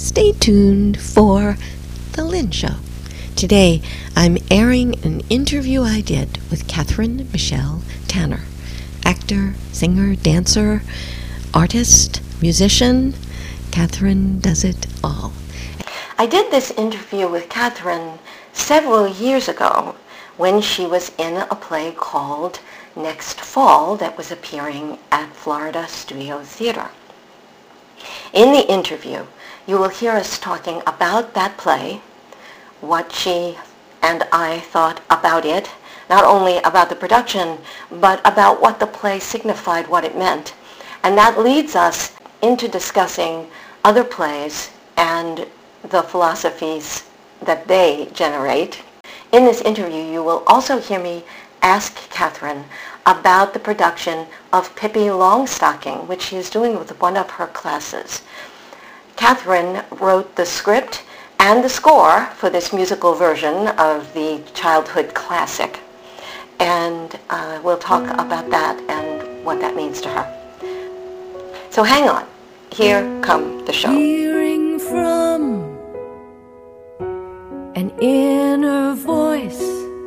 stay tuned for The Lynn Show. Today, I'm airing an interview I did with Catherine Michelle Tanner, actor, singer, dancer, artist, musician. Catherine does it all. I did this interview with Catherine several years ago when she was in a play called Next Fall that was appearing at Florida Studio Theater. In the interview, you will hear us talking about that play, what she and I thought about it, not only about the production, but about what the play signified, what it meant. And that leads us into discussing other plays and the philosophies that they generate. In this interview, you will also hear me ask Catherine about the production of Pippi Longstocking, which she is doing with one of her classes. Catherine wrote the script and the score for this musical version of the childhood classic. And we'll talk about that and what that means to her. So hang on. Here come the show. Hearing from an inner voice,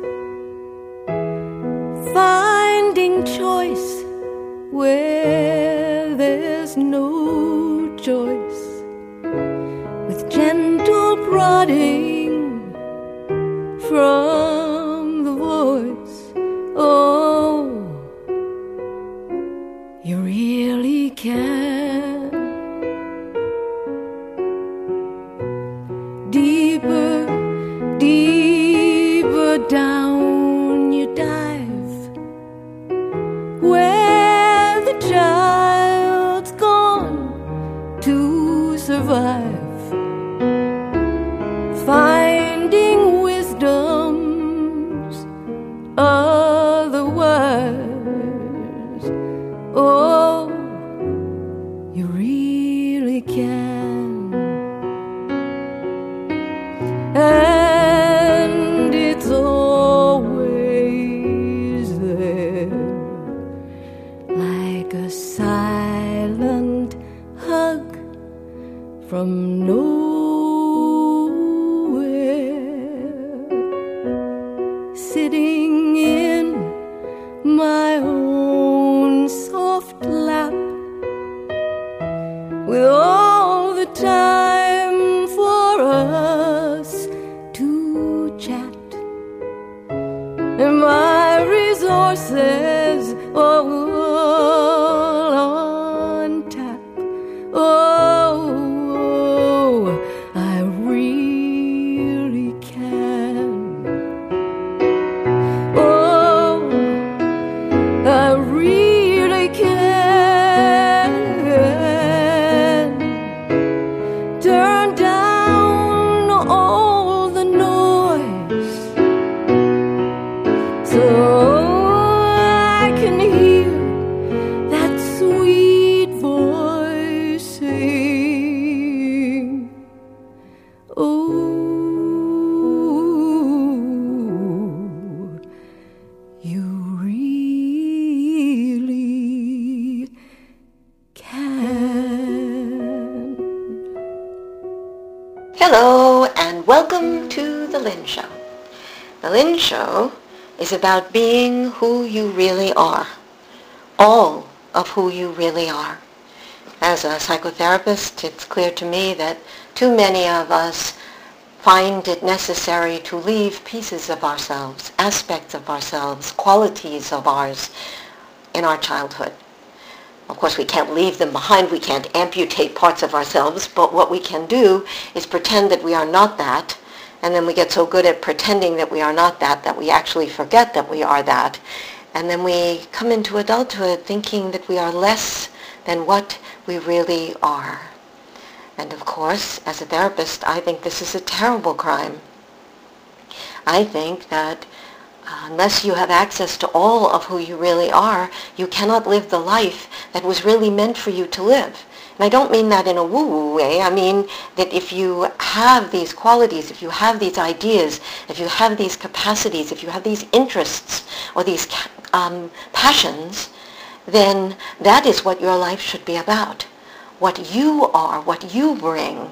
finding choice where there's no choice, with gentle prodding from the voice. Oh, you really can. Deeper, deeper down you dive, where the child's gone to survive, finding wisdom's otherwise. Oh, you really can. And it's always there, like a silent hug from nowhere, sitting in my own soft lap, with all the time for us to chat, and my resources all on tap. Oh, I really can. Oh, I really can. Turn down all the noise so I can hear that sweet voice sing. Oh, you really can. Hello, and welcome to The Lynn Show. The Lynn Show is about being who you really are, all of who you really are. As a psychotherapist, it's clear to me that too many of us find it necessary to leave pieces of ourselves, aspects of ourselves, qualities of ours in our childhood. Of course, we can't leave them behind. We can't amputate parts of ourselves, but what we can do is pretend that we are not that, and then we get so good at pretending that we are not that we actually forget that we are that, and then we come into adulthood thinking that we are less than what we really are. And of course, as a therapist, I think this is a terrible crime. I think that unless you have access to all of who you really are, you cannot live the life that was really meant for you to live. And I don't mean that in a woo-woo way. I mean that if you have these qualities, if you have these ideas, if you have these capacities, if you have these interests or these passions, then that is what your life should be about. What you are, what you bring,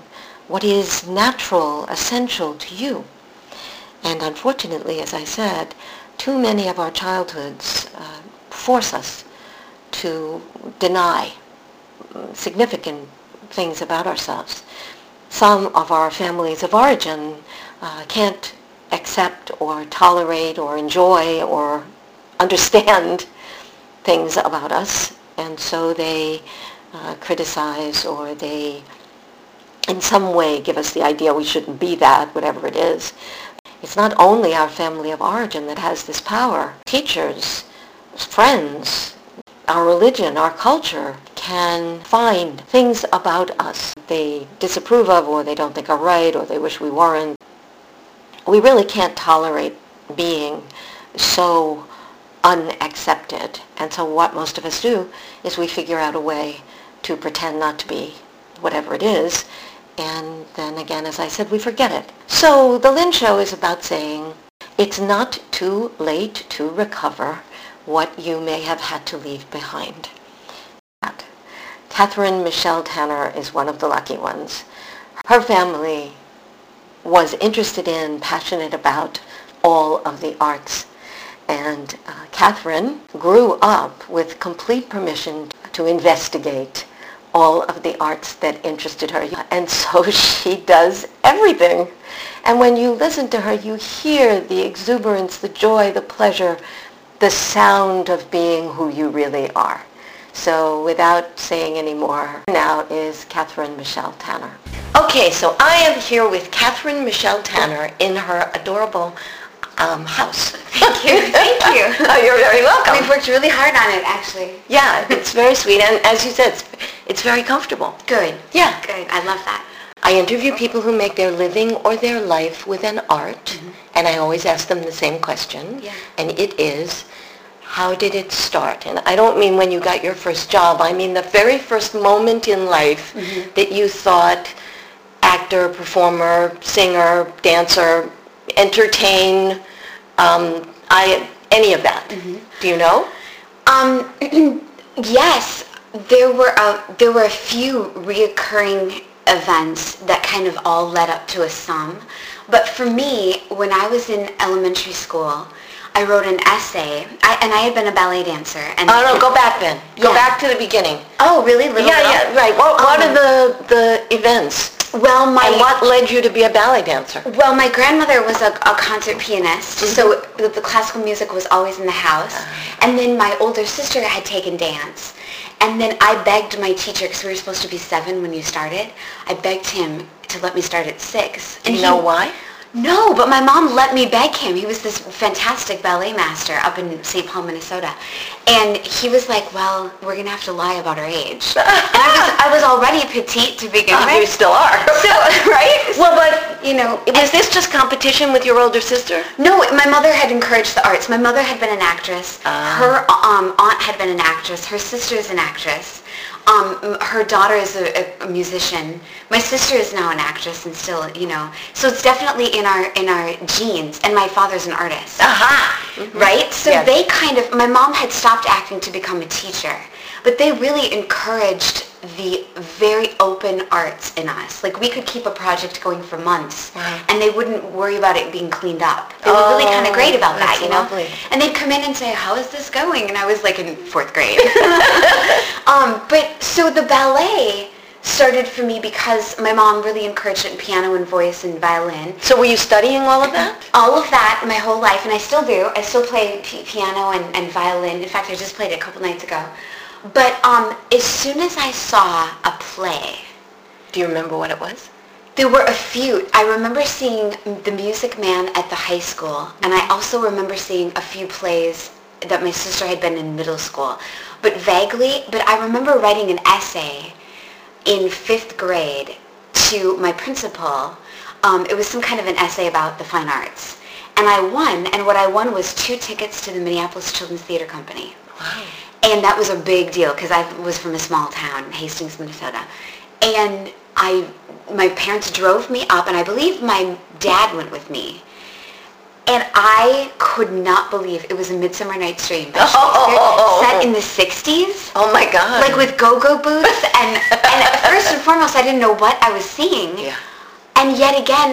what is natural, essential to you. And unfortunately, as I said, too many of our childhoods force us to deny significant things about ourselves. Some of our families of origin can't accept or tolerate or enjoy or understand things about us, and so they criticize, or they in some way give us the idea we shouldn't be that, whatever it is. It's not only our family of origin that has this power. Teachers, friends, our religion, our culture can find things about us they disapprove of, or they don't think are right, or they wish we weren't. We really can't tolerate being so unaccepted. And so what most of us do is we figure out a way to pretend not to be whatever it is. And then again, as I said, we forget it. So the Lynn Show is about saying it's not too late to recover what you may have had to leave behind. Catherine Michelle Tanner is one of the lucky ones. Her family was interested in, passionate about all of the arts. And Catherine grew up with complete permission to investigate all of the arts that interested her. And so she does everything. And when you listen to her, you hear the exuberance, the joy, the pleasure, the sound of being who you really are. So without saying any more, now is Catherine Michelle Tanner. Okay, so I am here with Catherine Michelle Tanner in her adorable house. Thank you. Thank you. Oh, you're very welcome. We've worked really hard on it, actually. Yeah, it's very sweet. And as you said, it's very comfortable. Good. Yeah. Good. I love that. I interview people who make their living or their life with an art, and I always ask them the same question, and it is, how did it start? And I don't mean when you got your first job. I mean the very first moment in life that you thought actor, performer, singer, dancer, entertain, any of that. Do you know? Yes, there were a few reoccurring events that kind of all led up to a sum. But for me, when I was in elementary school, I wrote an essay, and I had been a ballet dancer. And oh, no, go back then. Go back to the beginning. Oh, really? Yeah, right. What are the events? Well, and what led you to be a ballet dancer? Well, my grandmother was a concert pianist, so the classical music was always in the house. And then my older sister had taken dance. And then I begged my teacher, because we were supposed to be 7 when you started, I begged him to let me start at 6. Do you know why? No, but my mom let me beg him. He was this fantastic ballet master up in St. Paul, Minnesota. And he was like, well, we're going to have to lie about our age. And I was already petite to begin with. You still are. So, right? Well, but, you know. Was this just competition with your older sister? No, my mother had encouraged the arts. My mother had been an actress. Her aunt had been an actress. Her sister is an actress. Her daughter is a musician. My sister is now an actress, and still, you know. So it's definitely in our genes. And my father's an artist. Right? So they kind of. My mom had stopped acting to become a teacher, but they really encouraged the very open arts in us. Like, we could keep a project going for months, and they wouldn't worry about it being cleaned up. They were really kind of great about that, you know. Lovely. And they'd come in and say, "How is this going?" And I was like in 4th grade. But so the ballet started for me because my mom really encouraged it in piano and voice and violin. So were you studying all of that? All of that my whole life, and I still do. I still play piano and violin. In fact, I just played it a couple nights ago. But as soon as I saw a play... Do you remember what it was? There were a few. I remember seeing The Music Man at the high school, and I also remember seeing a few plays that my sister had been in middle school. But vaguely, but I remember writing an essay in 5th grade to my principal. It was some kind of an essay about the fine arts. And I won, and what I won was 2 tickets to the Minneapolis Children's Theater Company. Wow. And that was a big deal because I was from a small town, Hastings, Minnesota. And my parents drove me up, and I believe my dad went with me. And I could not believe it was A Midsummer Night's Dream by Shakespeare, set in the 60s. Oh my God. Like with go-go boots. And first and foremost, I didn't know what I was seeing. Yeah. And yet again,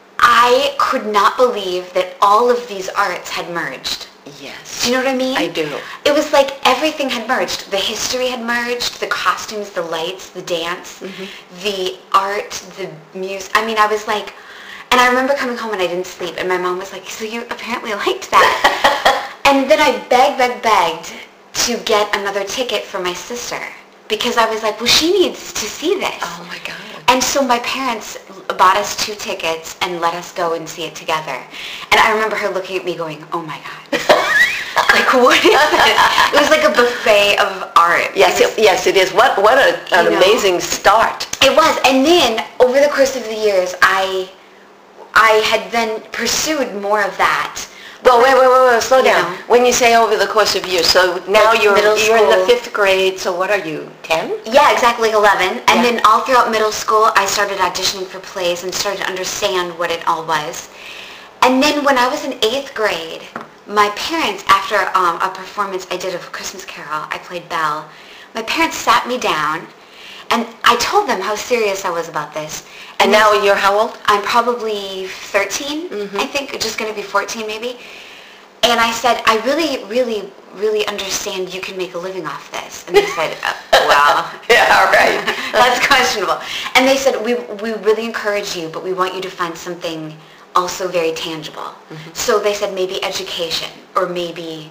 I could not believe that all of these arts had merged. Yes. Do you know what I mean? I do. It was like everything had merged. The history had merged, the costumes, the lights, the dance, the art, the music. I mean, I was like, and I remember coming home and I didn't sleep, and my mom was like, so you apparently liked that. And then I begged to get another ticket for my sister, because I was like, well, she needs to see this. Oh my God. And so my parents bought us 2 tickets and let us go and see it together. And I remember her looking at me going, oh my God. Like, what is this? It was like a buffet of art. Yes, it is. What an amazing start. It was. And then over the course of the years, I had then pursued more of that. Well, wait, slow down. know. When you say over the course of years, so now Like you're middle in the school. 5th grade, so what are you, 10? Yeah, exactly, like 11. And Yeah. then all throughout middle school, I started auditioning for plays and started to understand what it all was. And then when I was in 8th grade, my parents, after a performance I did of A Christmas Carol, I played Belle, my parents sat me down, and I told them how serious I was about this. And now you're how old? I'm probably 13, I think, just going to be 14 maybe. And I said, I really understand you can make a living off this. And they said, well, Yeah, right. that's questionable. And they said, we really encourage you, but we want you to find something also very tangible. So they said maybe education, or maybe,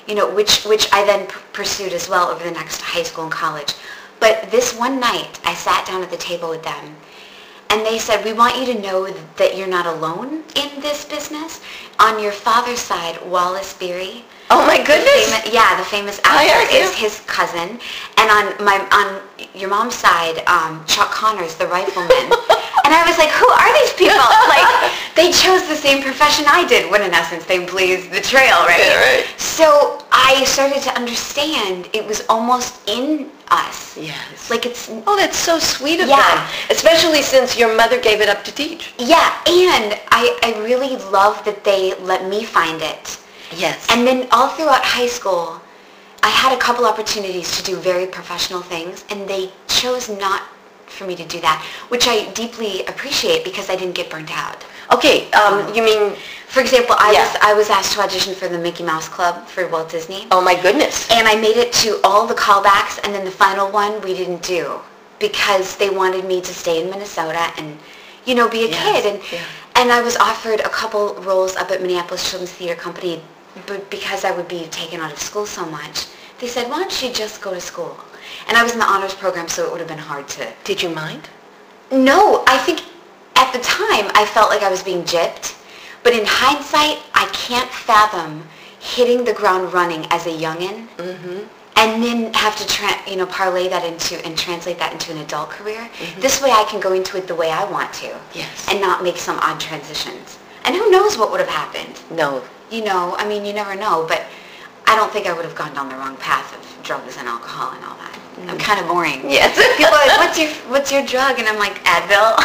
which I then pursued as well over the next high school and college. But this one night, I sat down at the table with them, and they said, we want you to know that you're not alone in this business. On your father's side, Wallace Beery. Oh my goodness. The famous I actor asked you. is his cousin. And on your mom's side, Chuck Connors, the rifleman. And I was like, who are these people? Like, they chose the same profession I did, when in essence they blazed the trail, right? Yeah, right. So I started to understand it was almost in us. Yes. Like it's... Oh, that's so sweet of Yeah. them. Especially since your mother gave it up to teach. Yeah, and I really love that they let me find it. Yes. And then all throughout high school, I had a couple opportunities to do very professional things, and they chose not for me to do that, which I deeply appreciate because I didn't get burnt out. Okay, you mean, For example, Yeah. I was asked to audition for the Mickey Mouse Club for Walt Disney. oh my goodness. And I made it to all the callbacks, and then the final one we didn't do because they wanted me to stay in Minnesota and, be a Yes, kid. And yeah. and I was offered a couple roles up at Minneapolis Children's Theater Company, but because I would be taken out of school so much, they said, why don't you just go to school? And I was in the honors program, so it would have been hard to... Did you mind? No, I think at the time I felt like I was being gypped. But in hindsight, I can't fathom hitting the ground running as a youngin' and then have to parlay that into and translate that into an adult career. This way I can go into it the way I want to. Yes. And not make some odd transitions. And who knows what would have happened? No. You never know, but I don't think I would have gone down the wrong path of drugs and alcohol and all that. I'm kind of boring. Yes. People are like, what's your drug? And I'm like, Advil.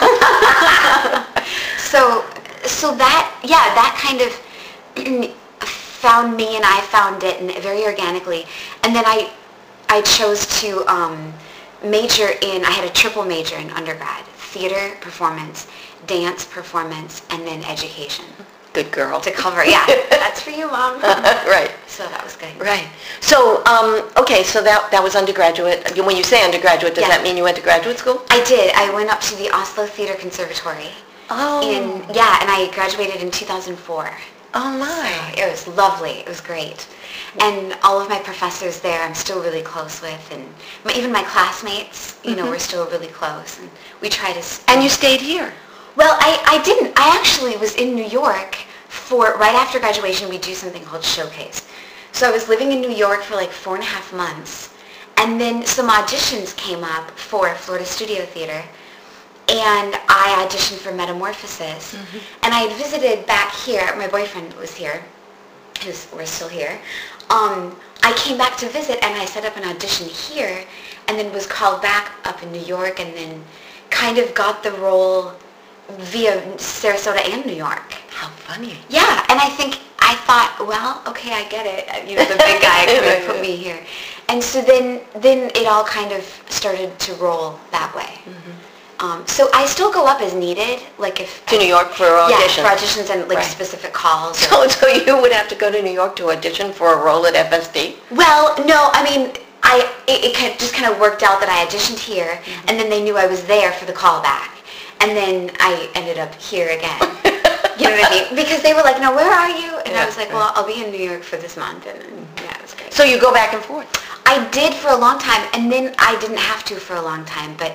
So that kind of found me, and I found it, and very organically. And then I chose to major in, I had a triple major in undergrad: theater performance, dance performance, and then education. Good girl. To cover, yeah. That's for you, Mom. Right. So that was good. Right. So, okay, so that was undergraduate. When you say undergraduate, does Yeah. that mean you went to graduate school? I did. I went up to the Oslo Theater Conservatory. Oh. And I graduated in 2004. Oh, my. It was lovely. It was great. And all of my professors there I'm still really close with, and even my classmates, we're still really close. And we try to... And you stayed here? Well, I didn't. I actually was in New York right after graduation. We do something called Showcase. So I was living in New York for like 4.5 months. And then some auditions came up for Florida Studio Theater. And I auditioned for Metamorphosis. And I had visited back here. My boyfriend was here. We're still here. I came back to visit, and I set up an audition here, and then was called back up in New York, and then kind of got the role via Sarasota and New York. How funny. Yeah, and I thought, well, okay, I get it. The big guy kind of put me here. And so then it all kind of started to roll that way. So I still go up as needed, like if... To New York for auditions? Yeah, for auditions and like Right. specific calls. So you would have to go to New York to audition for a role at FSD? Well, no, I mean, it just kind of worked out that I auditioned here, and then they knew I was there for the callback. And then I ended up here again. You know what I mean? Because they were like, no, where are you? And I was like, well, I'll be in New York for this month. And then, yeah, it was great. So you go back and forth? I did for a long time, and then I didn't have to for a long time. But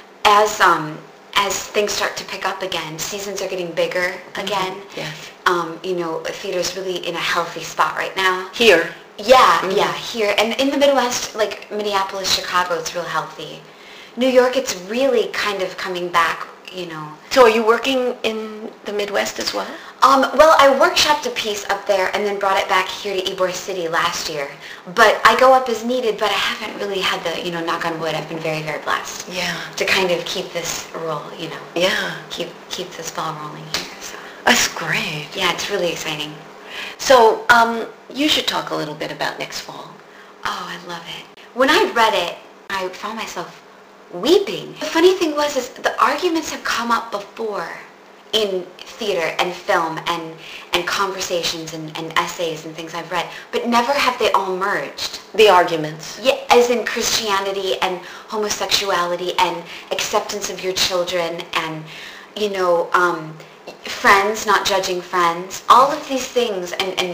as things start to pick up again, seasons are getting bigger again. Yes. You know, theater's really in a healthy spot right now. Here? Yeah, yeah, here. And in the Midwest, like Minneapolis, Chicago, it's real healthy. New York, it's really kind of coming back, you know. So are you working in the Midwest as well? Well, I workshopped a piece up there and then brought it back here to Ybor City last year. But I go up as needed, but I haven't really had the, you know, knock on wood, I've been very, very blessed. Yeah. To kind of keep this roll, you know. Yeah. Keep this ball rolling here, so. That's great. Yeah, it's really exciting. So you should talk a little bit about next fall. Oh, I love it. When I read it, I found myself weeping. The funny thing was is the arguments have come up before in theater and film and conversations and essays and things I've read, but never have they all merged. The arguments. Yeah, as in Christianity and homosexuality and acceptance of your children and, you know, friends, not judging friends. All of these things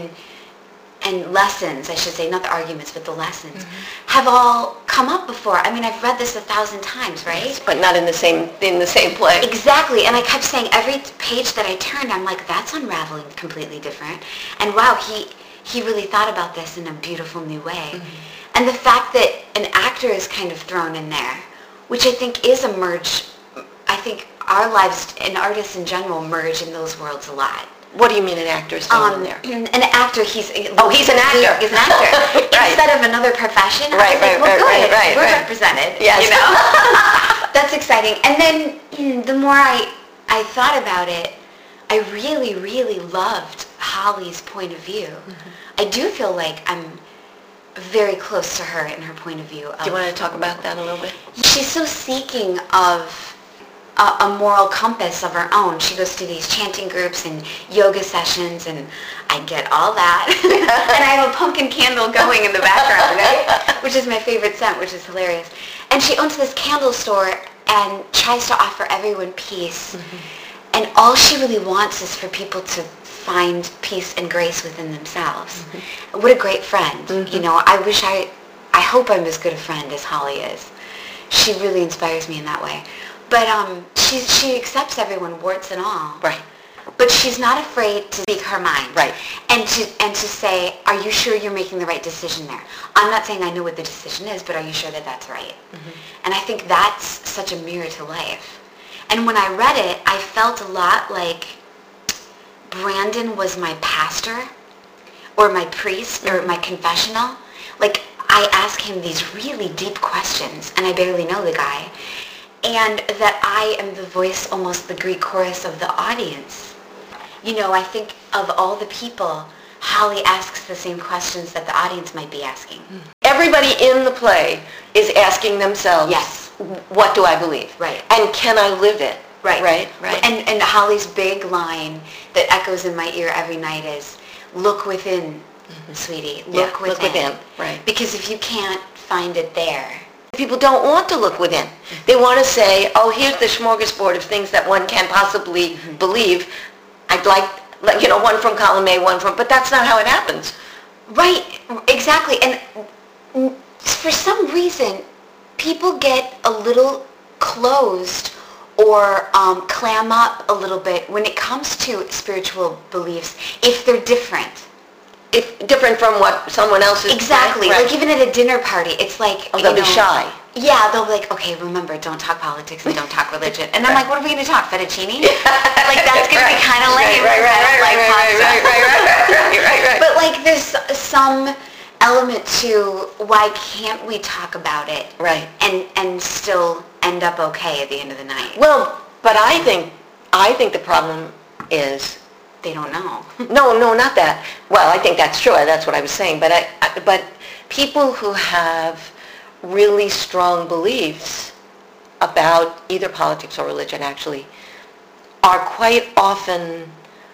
and lessons, I should say, not the arguments, but the lessons, have all come up before. I mean, I've read this 1,000 times, right? Yes, but not in the same play. Exactly, and I kept saying every page that I turned, I'm like, that's unraveling completely different. And wow, he really thought about this in a beautiful new way. And the fact that an actor is kind of thrown in there, which I think is a merge. I think our lives and artists in general merge in those worlds a lot. What do you mean an actor is thrown in there? An actor, he's an actor. He's an actor. Right. Instead of another profession, Right, I was like, well, good, right, we're right. represented. Yes. You know? That's exciting. And then the more I thought about it, I really, really loved Holly's point of view. I do feel like I'm very close to her in her point of view. Do you want to talk about that a little bit? She's so seeking of a moral compass of her own. She goes to these chanting groups and yoga sessions, and I get all that. And I have a pumpkin candle going in the background, right? Which is my favorite scent, which is hilarious. And she owns this candle store and tries to offer everyone peace. And all she really wants is for people to find peace and grace within themselves. What a great friend. You know, I hope I'm as good a friend as Holly is. She really inspires me in that way. But she accepts everyone, warts and all. Right. But she's not afraid to speak her mind. Right. And to say, are you sure you're making the right decision there? I'm not saying I know what the decision is, but are you sure that that's right? And I think that's such a mirror to life. And when I read it, I felt a lot like Brandon was my pastor or my priest or my confessional. Like, I ask him these really deep questions, and I barely know the guy. And that I am the voice, almost the Greek chorus of the audience. You know, I think of all the people, Holly asks the same questions that the audience might be asking. Everybody in the play is asking themselves, Yes. What do I believe? Right. And can I live it? Right. Right. And Holly's big line that echoes in my ear every night is, look within, sweetie. Look within. Right. Because if you can't find it there, People don't want to look within. They want to say, oh, here's the smorgasbord of things that one can possibly believe. I'd like, you know, one from column A, one from, but that's not how it happens. Right, exactly. And for some reason, people get a little closed or clam up a little bit when it comes to spiritual beliefs if they're different. If different from what someone else is. Exactly. Right. Like even at a dinner party, it's like, oh, they'll be shy. Yeah, they'll be like, okay, remember, don't talk politics and don't talk religion. And I'm like, what are we going to talk? Fettuccine? Like that's going to be kind of lame. Right. But like there's some element to why can't we talk about it? Right. And still end up okay at the end of the night. Well, but I think the problem is they don't know. No, not that. Well, I think that's true. That's what I was saying. But but people who have really strong beliefs about either politics or religion, actually, are quite often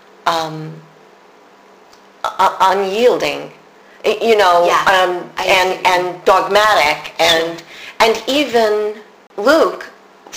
unyielding, and dogmatic, and even Luke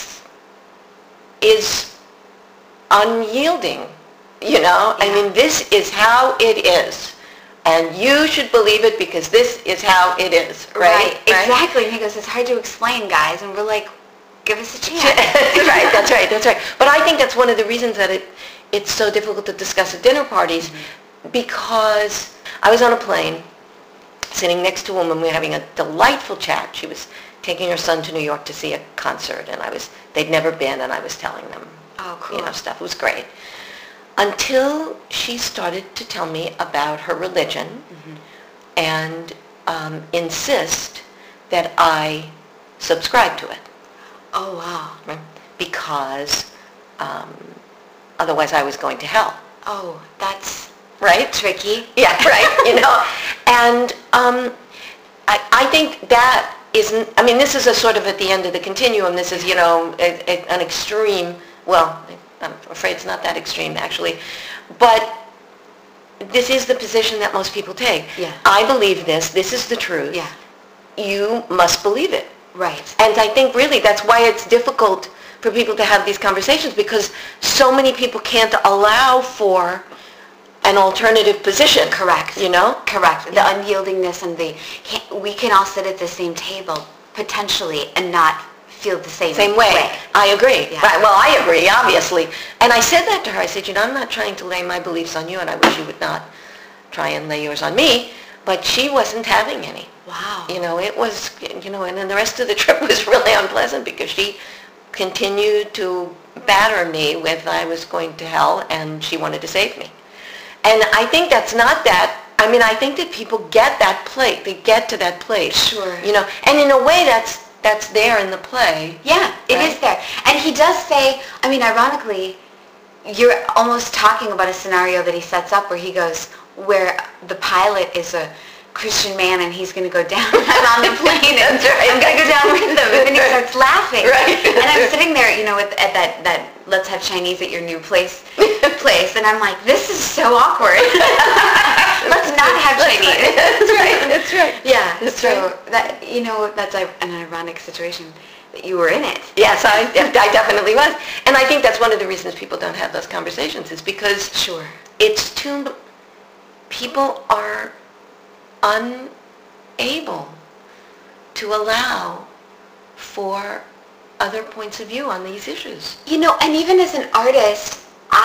is unyielding, Yeah. I mean, this is how it is, and you should believe it because this is how it is, right? Exactly. And he goes, it's hard to explain, guys. And we're like, give us a chance. That's right. But I think that's one of the reasons that it's so difficult to discuss at dinner parties, because I was on a plane sitting next to a woman. We were having a delightful chat. She was taking her son to New York to see a concert, and they'd never been, and I was telling them, Oh, cool. Stuff. It was great. Until she started to tell me about her religion and insist that I subscribe to it. Oh, wow. Right? Because otherwise I was going to hell. Oh, that's Right? tricky. Yeah, right. And I think that isn't, I mean, this is a sort of at the end of the continuum. This is, an extreme, well, I'm afraid it's not that extreme, actually. But this is the position that most people take. Yeah. I believe this. This is the truth. Yeah. You must believe it. Right. And I think really that's why it's difficult for people to have these conversations, because so many people can't allow for an alternative position. Correct. Correct. The unyieldingness and we can all sit at the same table, potentially, and not feel the same way. I agree. Yeah. Right. Well, I agree, obviously. And I said that to her. I said, I'm not trying to lay my beliefs on you, and I wish you would not try and lay yours on me. But she wasn't having any. Wow. It was, and then the rest of the trip was really unpleasant because she continued to batter me with I was going to hell and she wanted to save me. And I think that's not that. I mean, I think that people get that place. They get to that place. Sure. And in a way that's there in the play. Yeah, it right? is there. And he does say, I mean, ironically, you're almost talking about a scenario that he sets up where he goes, where the pilot is a Christian man and he's going to go down on the plane and I'm going to go down with him. And then he starts laughing. Right. And I'm sitting there, at that let's have Chinese at your new place. And I'm like, this is so awkward. Let's not have Chinese. That's right. Yeah. That's so right. that, that's an ironic situation that you were in it. Yes, I definitely was. And I think that's one of the reasons people don't have those conversations is because Sure. it's people are unable to allow for other points of view on these issues. And even as an artist,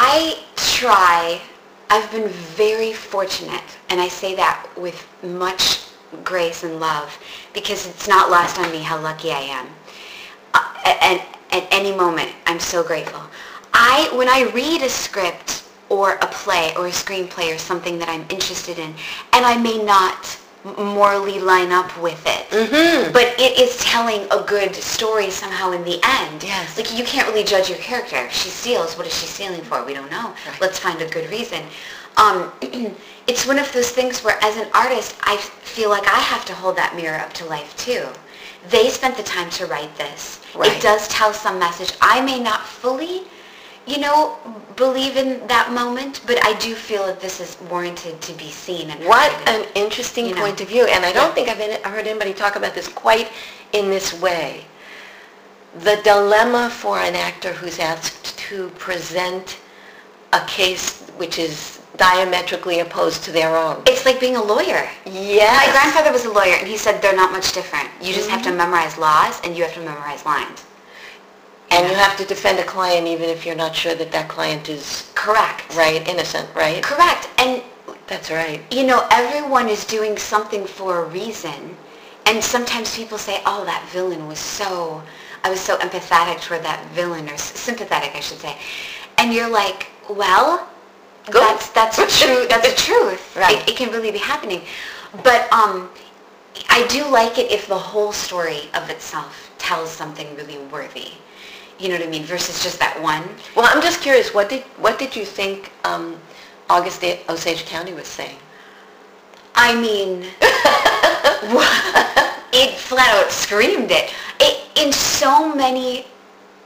I've been very fortunate, and I say that with much grace and love, because it's not lost on me how lucky I am. And at any moment, I'm so grateful. When I read a script or a play or a screenplay or something that I'm interested in, and I may not morally line up with it, but it is telling a good story somehow in the end. Yes. Like, you can't really judge your character. If she steals, what is she stealing for? We don't know. Right. Let's find a good reason. It's one of those things where, as an artist, I feel like I have to hold that mirror up to life too. They spent the time to write this. Right. It does tell some message. I may not fully believe in that moment, but I do feel that this is warranted to be seen and What heard. an interesting point of view. And I don't think I've heard anybody talk about this quite in this way. The dilemma for an actor who's asked to present a case which is diametrically opposed to their own. It's like being a lawyer. Yes. My grandfather was a lawyer, and he said they're not much different. You just have to memorize laws, and you have to memorize lines. And you have to defend a client even if you're not sure that that client is Correct. right, innocent, right? Correct. And, That's right. everyone is doing something for a reason. And sometimes people say, oh, that villain I was so empathetic toward that villain, or sympathetic, I should say. And you're like, well, Good. that's true. That's the truth. Right. It can really be happening. But I do like it if the whole story of itself tells something really worthy. You know what I mean? Versus just that one. Well, I'm just curious, what did you think August Osage County was saying? I mean, it flat out screamed it. In so many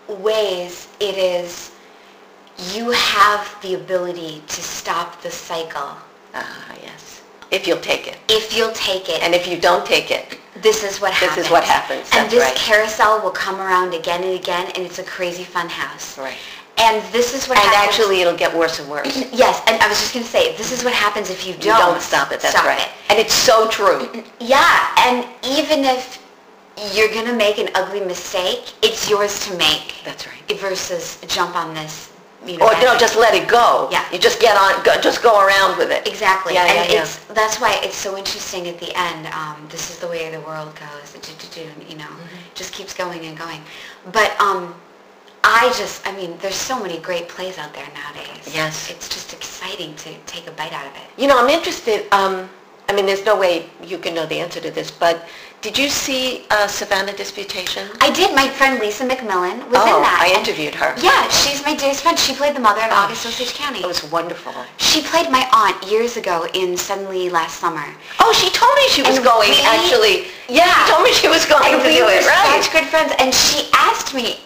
ways it is, you have the ability to stop the cycle. Ah, yes. If you'll take it. If you'll take it. And if you don't take it, this is what happens. this is what happens. And That's this right. carousel will come around again and again, and it's a crazy fun house. Right. And this is what And happens. actually, it'll get worse and worse. Yes, and I was just going to say, this is what happens if you You don't stop it. That's right. it. And it's so true. Yeah, and even if you're going to make an ugly mistake, it's yours to make. That's right. Versus jump on this, Or no, just let it go. Yeah. You just get on, just go around with it. Exactly. Yeah, and yeah, it's that's why it's so interesting at the end. This is the way the world goes. You know, just keeps going and going. But I mean, there's so many great plays out there nowadays. Yes. It's just exciting to take a bite out of it. You know, I'm interested, I mean, there's no way you can know the answer to this, but did you see Savannah Disputation? I did. My friend Lisa McMillan was in Oh, that. I and interviewed her. Yeah, she's my dearest friend. She played the mother in August Osage County. It was wonderful. She played my aunt years ago in Suddenly last summer. Oh, she told me she was And going, we- actually. Yeah. She told me she was going And to we do were it, right? such good friends. And she asked me,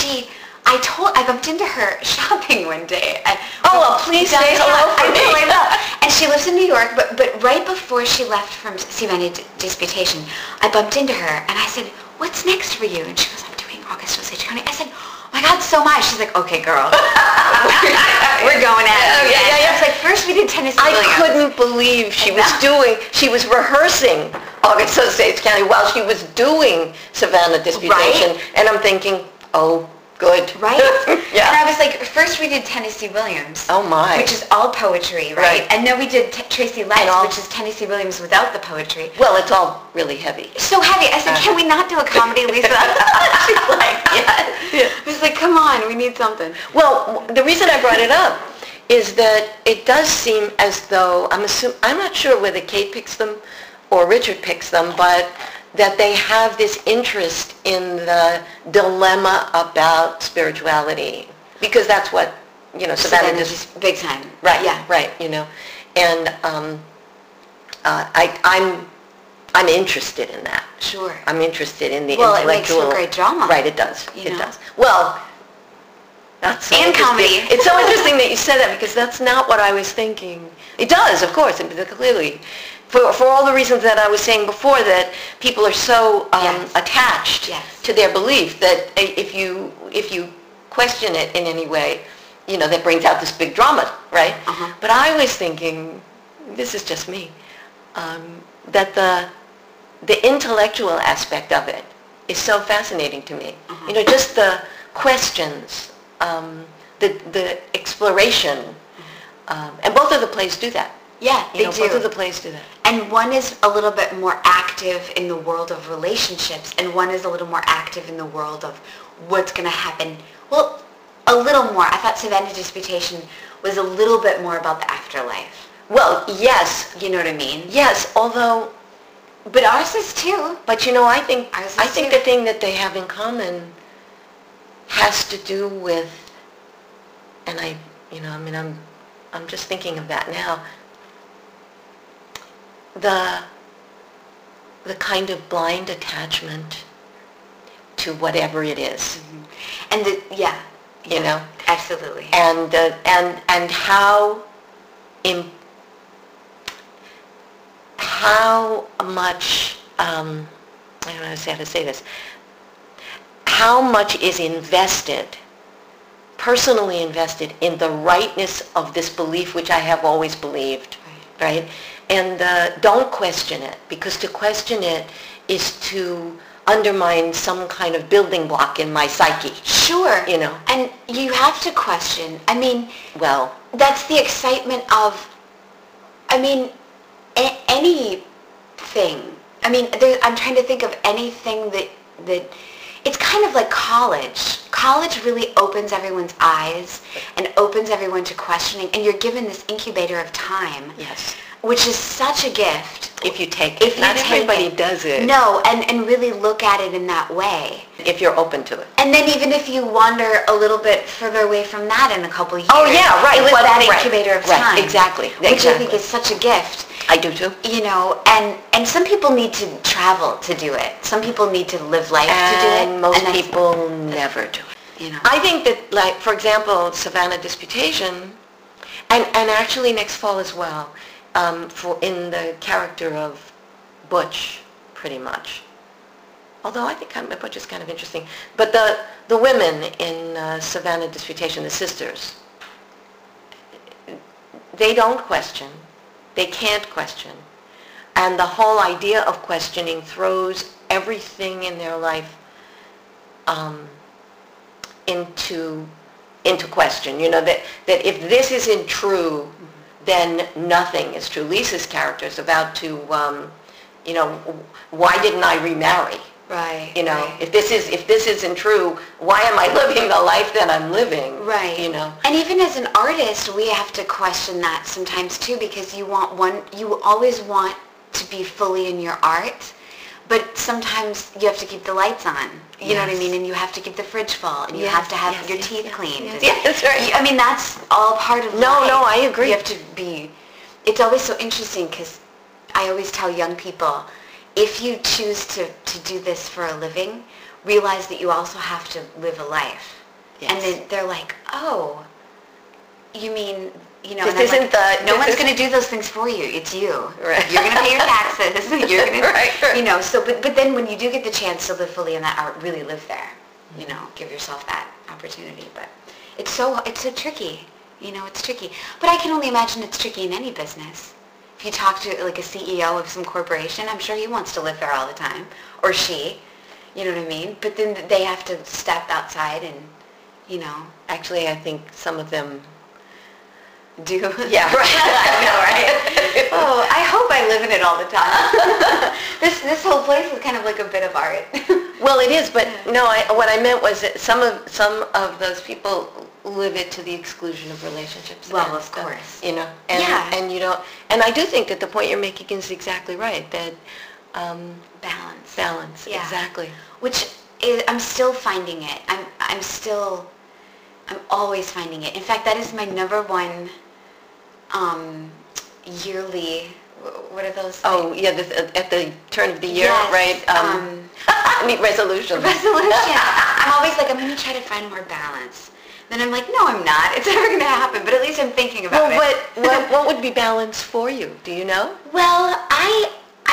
I bumped into her shopping one day. Oh, well, please say hello for me. I will. And she lives in New York, but right before she left from Savannah Disputation, I bumped into her and I said, "What's next for you?" And she goes, "I'm doing August Osage County." I said, "Oh my God, so much." She's like, "Okay, girl, we're going at it." Yeah. It's like first we did Tennessee I Williams. couldn't believe she was rehearsing August Osage County while she was doing Savannah Disputation. Right. And I'm thinking, oh, good. Right? Yeah. And I was like, first we did Tennessee Williams. Oh, my. Which is all poetry, right? Right. And then we did Tracy Letts, And all- which is Tennessee Williams without the poetry. Well, it's all really heavy. So heavy. I said, can we not do a comedy, Lisa? She's like, yes. I was like, come on, we need something. Well, the reason I brought it up is that it does seem as though, I'm not sure whether Kate picks them or Richard picks them, but that they have this interest in the dilemma about spirituality, because that's what, you know, Savannah does. Big time. Right, Yeah. right, you know. And I'm interested in that. Sure. I'm interested in the Well, it makes intellectual... for great drama. Right, it does. You It know? does. Well, that's so And interesting. comedy. It's so interesting that you said that, because that's not what I was thinking. It does, of course, and clearly. For all the reasons that I was saying before, that people are so Yes. attached Yes. to their belief that if you question it in any way, you know, that brings out this big drama, right? Uh-huh. But I was thinking, this is just me, that the intellectual aspect of it is so fascinating to me. Uh-huh. You know, just the questions, the exploration, and both of the plays do that. Yeah, You they know, do. both of the plays do that. And one is a little bit more active in the world of relationships, and one is a little more active in the world of what's going to happen. Well, a little more. I thought Savannah Disputation was a little bit more about the afterlife. Well, yes, You know what I mean? yes, although, But ours is too. but you know, I think Ours is the too. thing that they have in common has to do with, and I'm just thinking of that now, the kind of blind attachment to whatever it is, And you know, absolutely. and how much I don't know how to say this. How much is invested, personally invested, in the rightness of this belief, which I have always believed, right? And don't question it, because to question it is to undermine some kind of building block in my psyche. Sure. You know. And you have to question. I mean, Well, that's the excitement of, anything. I'm trying to think of anything that it's kind of like college. College really opens everyone's eyes and opens everyone to questioning, and you're given this incubator of time, yes. which is such a gift. If you take it. If you Not take everybody it. does it. No, and really look at it in that way. If you're open to it. And then even if you wander a little bit further away from that in a couple years. Oh, yeah, right. It was Well, that right, incubator of right, time. exactly, Which I think exactly. is such a gift. I do too. You know, and some people need to travel to do it. Some people need to live life to do it. And most that's- people never do it. you know. I think that, like, for example, Savannah Disputation, and actually next fall as well, in the character of Butch, pretty much. Although I think Butch is kind of interesting. But the women in Savannah Disputation, the sisters, they don't question. They can't question. And the whole idea of questioning throws everything in their life into question. You know, that if this isn't true, then nothing is true. Lisa's character is about to, you know, why didn't I remarry? Right. You know, right. if this isn't true, why am I living the life that I'm living? Right. You know. And even as an artist, we have to question that sometimes too, because you always want to be fully in your art, but sometimes you have to keep the lights on. You know what I mean? And you have to keep the fridge full, and you have to have your teeth cleaned. Yes, that's right. I mean, that's all part of life. No, I agree. You have to be. It's always so interesting because I always tell young people, if you choose to do this for a living, realize that you also have to live a life. Yes. And then they're like, oh, you mean, you know, this isn't like, no one's going to do those things for you. It's you. Right. You're going to pay your taxes. You're going to, right. you know. So, but then when you do get the chance to live fully in that art, really live there. You know, give yourself that opportunity. But it's so tricky. You know, it's tricky. But I can only imagine it's tricky in any business. If you talk to like a CEO of some corporation, I'm sure he wants to live there all the time, or she. You know what I mean? But then they have to step outside and, you know. Actually, I think some of them do. Yeah, right. I know, right? Oh, I hope I live in it all the time. This whole place is kind of like a bit of art. Well, it is, but no. What I meant was that some of those people live it to the exclusion of relationships. Well, of course. You know. And, yeah. And you don't. And I do think that the point you're making is exactly right. That balance. Balance. Yeah. Exactly. Which is, I'm still finding it. I'm always finding it. In fact, that is my number one yearly, what are those things? Oh, yeah, at the turn of the year, yes, right? Resolution. Resolution. I'm always like, I'm going to try to find more balance. Then I'm like, no, I'm not. It's never going to happen, but at least I'm thinking about it. Well, what would be balance for you? Do you know? Well, I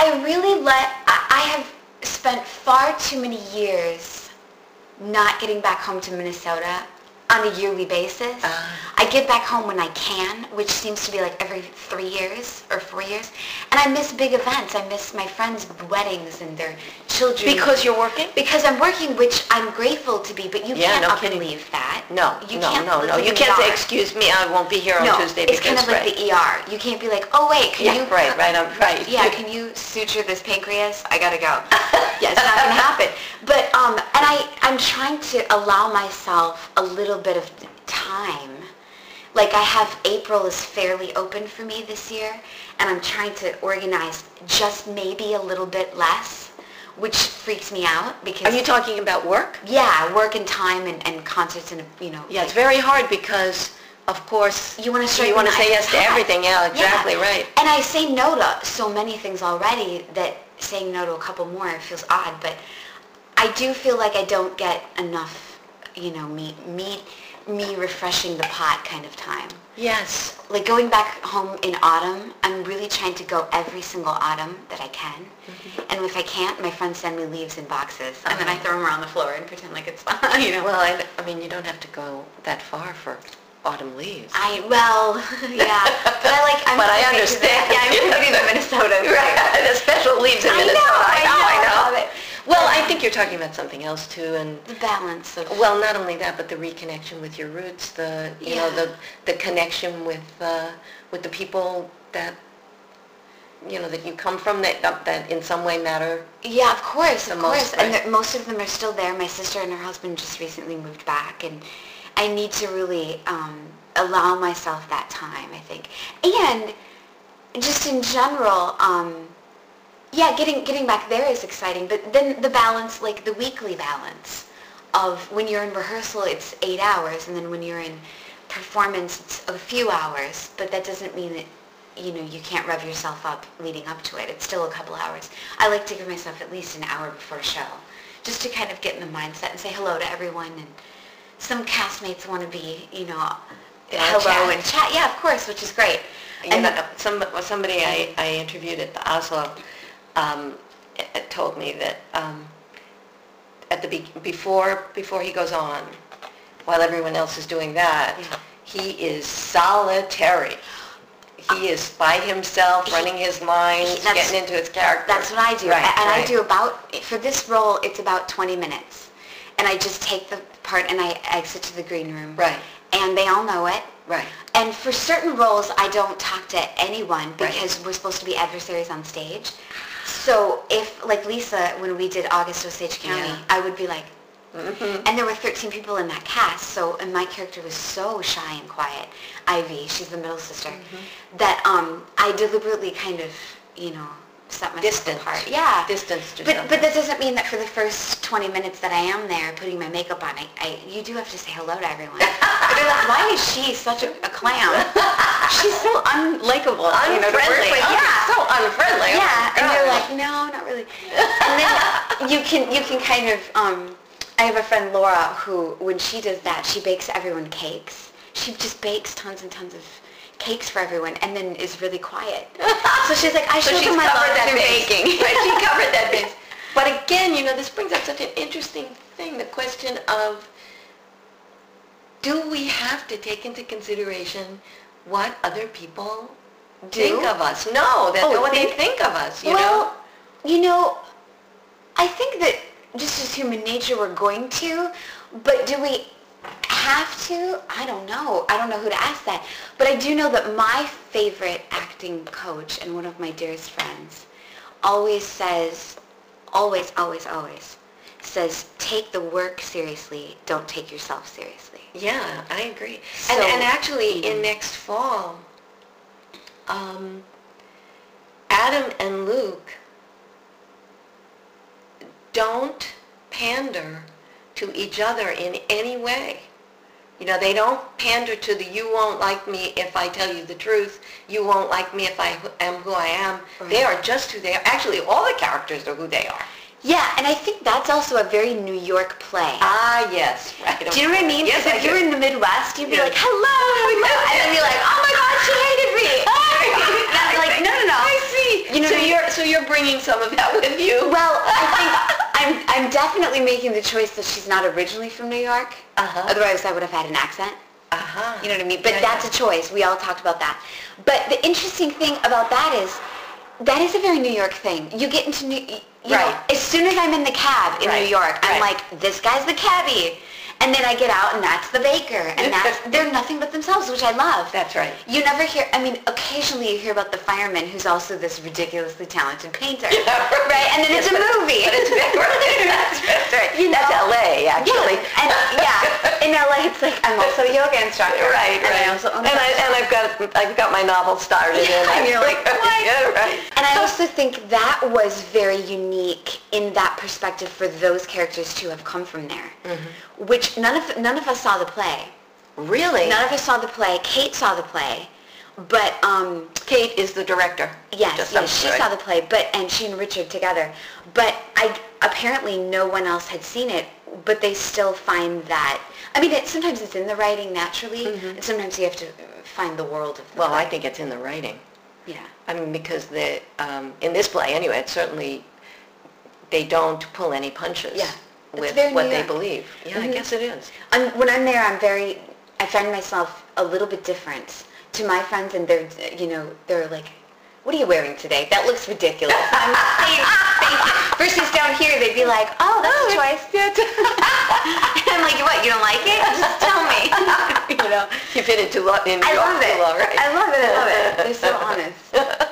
have spent far too many years not getting back home to Minnesota on a yearly basis. I get back home when I can, which seems to be like every 3 years or 4 years. And I miss big events. I miss my friends' weddings and their children. Because you're working? Because I'm working, which I'm grateful to be, but you can't up and leave that. No. You can't say, excuse me, I won't be here on Tuesday. It's kind of like the ER. You can't be like, oh wait, can you... Right, I'm right. Yeah, can you suture this pancreas? I gotta go. Yeah, it's not gonna happen. But, and I'm trying to allow myself a little bit of time. Like I have April is fairly open for me this year, and I'm trying to organize just maybe a little bit less, which freaks me out because... Are you talking about work? Yeah, work and time and concerts and, you know... Yeah, it's very hard because, of course, you want to say yes to everything. Yeah, exactly, right. And I say no to so many things already that saying no to a couple more feels odd, but I do feel like I don't get enough, you know, me refreshing the pot kind of time. Yes. Like going back home in autumn, I'm really trying to go every single autumn that I can. Mm-hmm. And if I can't, my friends send me leaves in boxes, and then I throw them around the floor and pretend like it's fun, you know. Well, I mean, you don't have to go that far for autumn leaves. Yeah, but I understand. Yeah, I'm moving to Minnesota. Right, the special leaves in Minnesota. I know. Well, I think you're talking about something else too, and the balance of... Well, not only that, but the reconnection with your roots, the connection with the people that that you come from that in some way matter. Yeah, of course. Right? And most of them are still there. My sister and her husband just recently moved back, and I need to really allow myself that time, I think. And just in general, getting back there is exciting, but then the balance, like the weekly balance of when you're in rehearsal, it's 8 hours, and then when you're in performance, it's a few hours, but that doesn't mean that, you can't rev yourself up leading up to it. It's still a couple hours. I like to give myself at least an hour before a show, just to kind of get in the mindset and say hello to everyone and some castmates want to be, Yeah, hello chat. and chat. Yeah, of course, which is great. And somebody I interviewed at the Oslo told me that at the before he goes on, while everyone else is doing that, Yeah. he is solitary. He is by himself, running his lines, getting into his character. That's what I do. Right, and right. I do for this role, it's about 20 minutes. And I just take the part and I exit to the green room. Right. And they all know it. Right. And for certain roles, I don't talk to anyone because we're supposed to be adversaries on stage. So if, like Lisa, when we did August Osage County, Yeah. I would be like, and there were 13 people in that cast, and my character was so shy and quiet, Ivy, she's the middle sister, that I deliberately kind of, set myself Distance. apart. Yeah. Distanced But yourself. that doesn't mean that for the first 20 minutes that I am there putting my makeup on, you do have to say hello to everyone. They're like, why is she such a clown? She's so unlikable. Unfriendly. Yeah. So unfriendly. Yeah, and Oh, you're God. like, no, not really. And then you can kind of, I have a friend, Laura, who, when she does that, she bakes everyone cakes. She just bakes tons and tons of cakes for everyone and then is really quiet. So she's like, I So showed she's them my covered love that through base. baking. Right, she covered that base. But again, this brings up such an interesting thing, the question of, do we have to take into consideration what other people think of us? No, what they think of us, you know? I think that just as human nature we're going to, but do we have to? I don't know. I don't know who to ask that. But I do know that my favorite acting coach and one of my dearest friends always says, always says, take the work seriously, don't take yourself seriously. Yeah, I agree. So, and actually, in next fall, Adam and Luke don't pander to each other in any way. They don't pander to the you won't like me if I tell you the truth, you won't like me if I am who I am. Right. They are just who they are. Actually, all the characters are who they are. Yeah, and I think that's also a very New York play. Ah, yes. Right. Do you know what I mean? Yes, Because I if you were do. in the Midwest, you'd be Yeah. like, hello, and then be like, oh my God, she hated me. And I'm like, no. I see. You know what I mean? So you're bringing some of that with you. Well, I think I'm definitely making the choice that she's not originally from New York. Uh-huh. Otherwise, I would have had an accent. Uh-huh. You know what I mean? But Yeah, that's a choice. We all talked about that. But the interesting thing about that is a very New York thing. You get into you know, as soon as I'm in the cab in New York, I'm like, this guy's the cabbie. And then I get out and that's the baker. And they're nothing but themselves, which I love. That's right. You never hear, occasionally you hear about the fireman who's also this ridiculously talented painter. Yeah, right? And then it's a movie. But it's that's right. That's LA, actually. Yeah. In LA, it's like, I'm also a yoga instructor. Right. And I also own a I've got my novel started. And you're like, what? Yeah, right. And I also think that was very unique in that perspective for those characters to have come from there, which none of us saw the play. Really? None of us saw the play. Kate saw the play, but Kate is the director. yes, she saw the play, and she and Richard together. But apparently no one else had seen it, but they still find that. Sometimes it's in the writing naturally, and sometimes you have to find the world of the Well, play. I think it's in the writing. Yeah. Because in this play, anyway, it's certainly they don't pull any punches. Yeah. It's With very what New they York. believe. Yeah, I guess it is. When I'm there, I find myself a little bit different to my friends, and they're like, what are you wearing today? That looks ridiculous. I'm like, thank you. Versus down here, they'd be like, oh, that's a choice. And I'm like, what, you don't like it? Just tell me. You fit into in New I York love it. too long, right? I love it. They're so honest.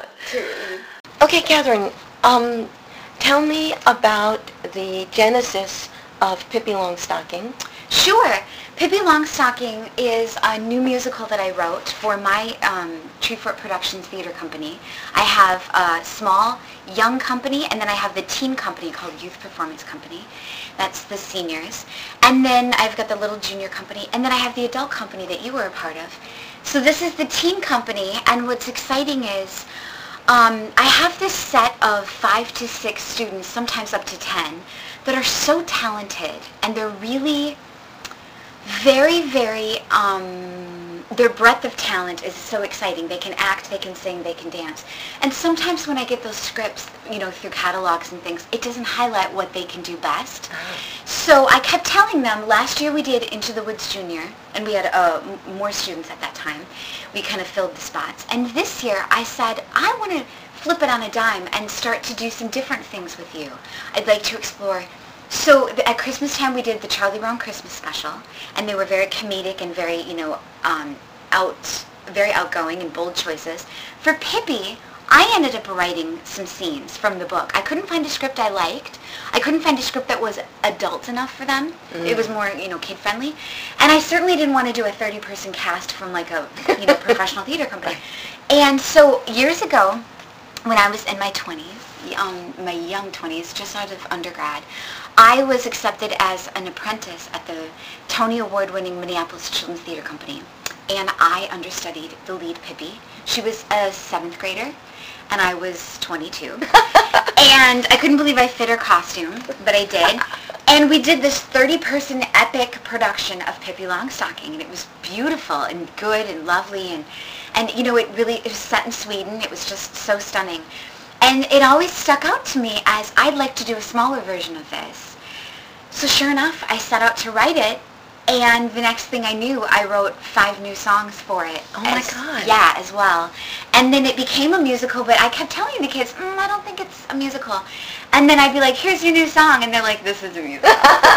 Okay, Catherine, tell me about the genesis of Pippi Longstocking. Sure. Pippi Longstocking is a new musical that I wrote for my Treefort Productions Theater Company. I have a small, young company, and then I have the teen company called Youth Performance Company. That's the seniors. And then I've got the little junior company, and then I have the adult company that you were a part of. So this is the teen company, and what's exciting is I have this set of 5 to 6 students, sometimes up to 10, that are so talented, and they're really very, very, their breadth of talent is so exciting. They can act, they can sing, they can dance. And sometimes when I get those scripts, through catalogs and things, it doesn't highlight what they can do best. So I kept telling them, last year we did Into the Woods Junior, and we had more students at that time. We kind of filled the spots. And this year I said, I want to flip it on a dime and start to do some different things with you. I'd like to explore. So at Christmas time we did the Charlie Brown Christmas special, and they were very comedic and very, very outgoing and bold choices. For Pippi, I ended up writing some scenes from the book. I couldn't find a script I liked. I couldn't find a script that was adult enough for them. It was more, kid-friendly. And I certainly didn't want to do a 30-person cast from like a, professional theater company. And so years ago, when I was in my 20s, my young 20s, just out of undergrad, I was accepted as an apprentice at the Tony Award-winning Minneapolis Children's Theater Company. And I understudied the lead Pippi. She was a 7th grader, and I was 22. And I couldn't believe I fit her costume, but I did. And we did this 30-person epic production of Pippi Longstocking, and it was beautiful and good and lovely. And it was set in Sweden. It was just so stunning. And it always stuck out to me as I'd like to do a smaller version of this. So sure enough, I set out to write it, and the next thing I knew, I wrote 5 new songs for it. Oh my God. Yeah, as well. And then it became a musical, but I kept telling the kids, I don't think it's a musical. And then I'd be like, here's your new song, and they're like, this is a musical.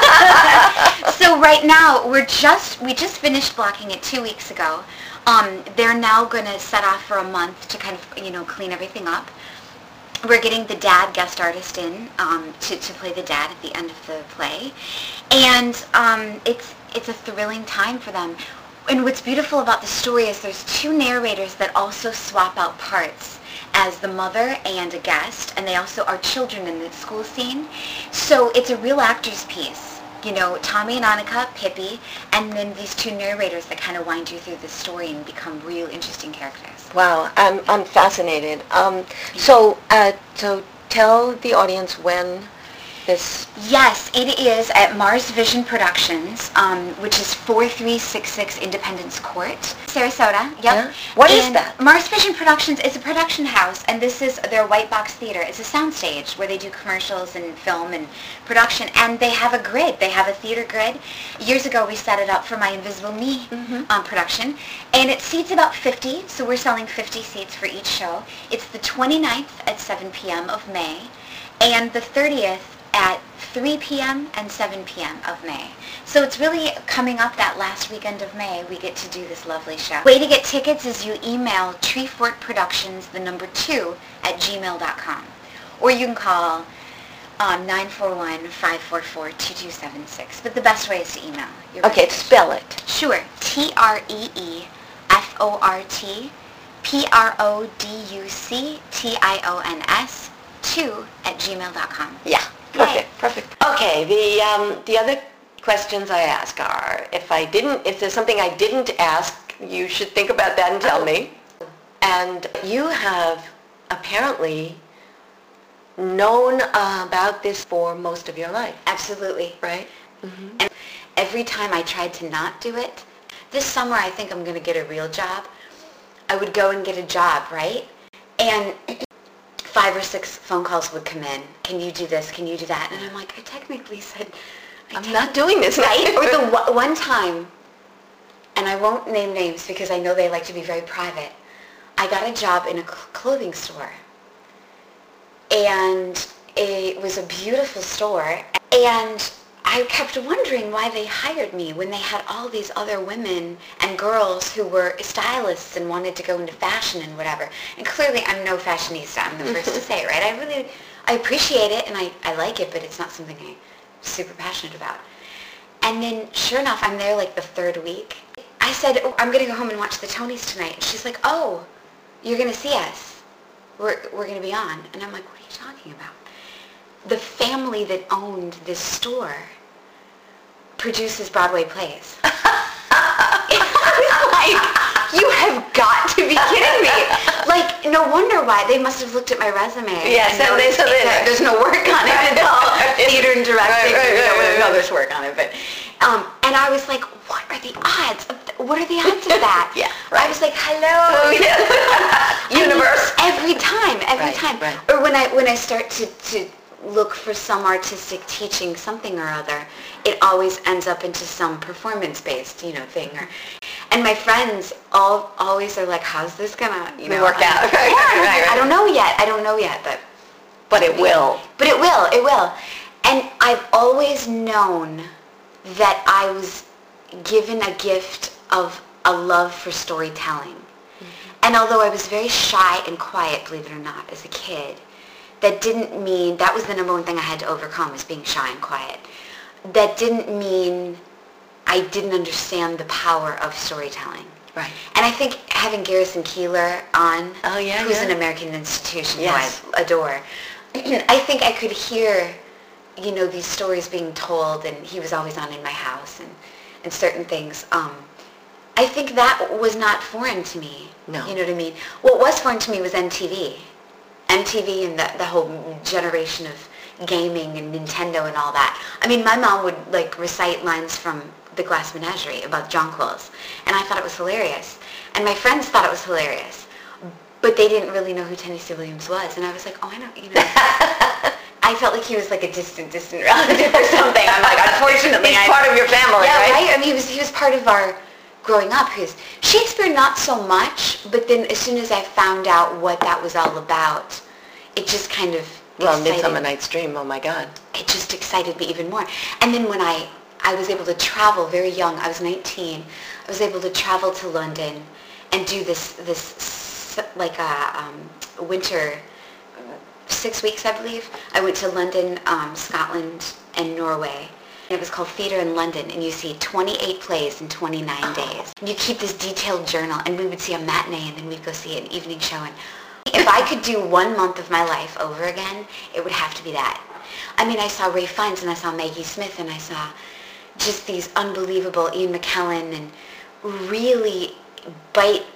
So right now, we just finished blocking it 2 weeks ago. They're now going to set off for a month to kind of, clean everything up. We're getting the dad guest artist in to play the dad at the end of the play. And it's a thrilling time for them. And what's beautiful about the story is there's 2 narrators that also swap out parts as the mother and a guest, and they also are children in the school scene. So it's a real actor's piece. Tommy and Annika, Pippi, and then these 2 narrators that kind of wind you through the story and become real interesting characters. Wow, I'm fascinated. So tell the audience when this... Yes, it is at Mars Vision Productions, which is 4366 Independence Court, Sarasota. Yep. Yeah. What is that? Mars Vision Productions is a production house, and this is their white box theater. It's a soundstage where they do commercials and film and production, and they have a grid. They have a theater grid. Years ago, we set it up for My Invisible Me production, and it seats about 50, so we're selling 50 seats for each show. It's the 29th at 7 p.m. of May, and the 30th at 3 p.m. and 7 p.m. of May. So it's really coming up that last weekend of May, we get to do this lovely show. Way to get tickets is you email treefortproductions, 2, @gmail.com. Or you can call 941-544-2276. But the best way is to email. Okay, spell it. Sure. TREEFORTPRODUCTIONS 2 @gmail.com. Yeah. Perfect. Okay, the other questions I ask are, if there's something I didn't ask, you should think about that and tell me. And you have apparently known about this for most of your life. Absolutely. Right? And every time I tried to not do it, this summer I think I'm going to get a real job. I would go and get a job, right? And 5 or 6 phone calls would come in. Can you do this? Can you do that? And I'm like, I technically said... I'm not doing this. Right? Or the one time, and I won't name names because I know they like to be very private, I got a job in a clothing store. And it was a beautiful store. And I kept wondering why they hired me when they had all these other women and girls who were stylists and wanted to go into fashion and whatever. And clearly I'm no fashionista, I'm the first to say, right? I appreciate it and I like it, but it's not something I'm super passionate about. And then sure enough, I'm there like the 3rd week. I said, I'm going to go home and watch the Tonys tonight. And she's like, oh, you're going to see us. We're going to be on. And I'm like, what are you talking about? The family that owned this store produces Broadway plays. I was like, you have got to be kidding me. Like, no wonder why. They must have looked at my resume. Yes, and noticed there's no work on it at all. Theater and directing. Right. There's work on it. But And I was like, what are the odds? What are the odds of that? Yeah, right. I was like, hello. Oh, yeah. Universe. Every time. Right. Or when I start to look for some artistic teaching, something or other, it always ends up into some performance-based, thing. And my friends always are like, how's this gonna, work out? Right. I don't know yet, But it will. But it will. And I've always known that I was given a gift of a love for storytelling. Mm-hmm. And although I was very shy and quiet, believe it or not, as a kid, that didn't mean, that was the number one thing I had to overcome, was being shy and quiet. That didn't mean I didn't understand the power of storytelling. Right. And I think having Garrison Keillor on, who's an American institution who I adore, I think I could hear, these stories being told, and he was always on in my house, and certain things. I think that was not foreign to me. No. You know what I mean? What was foreign to me was MTV. MTV and the whole generation of gaming and Nintendo and all that. I mean, my mom would recite lines from The Glass Menagerie about jonquils, and I thought it was hilarious. And my friends thought it was hilarious, but they didn't really know who Tennessee Williams was, and I was like, oh, I know, I felt like he was a distant relative or something. I'm like, unfortunately, he's part of your family, right? I mean, he was part of our growing up. Shakespeare, not so much, but then as soon as I found out what that was all about, it just kind of Midsummer Night's Dream, oh my God. It just excited me even more. And then when I was able to travel very young, I was 19, I was able to travel to London and do this winter, 6 weeks, I believe. I went to London, Scotland, and Norway. It was called Theatre in London, and you see 28 plays in 29 days. And you keep this detailed journal, and we would see a matinee, and then we'd go see an evening show. And if I could do 1 month of my life over again, it would have to be that. I mean, I saw Ray Fiennes, and I saw Maggie Smith, and I saw just these unbelievable Ian McKellen, and really bite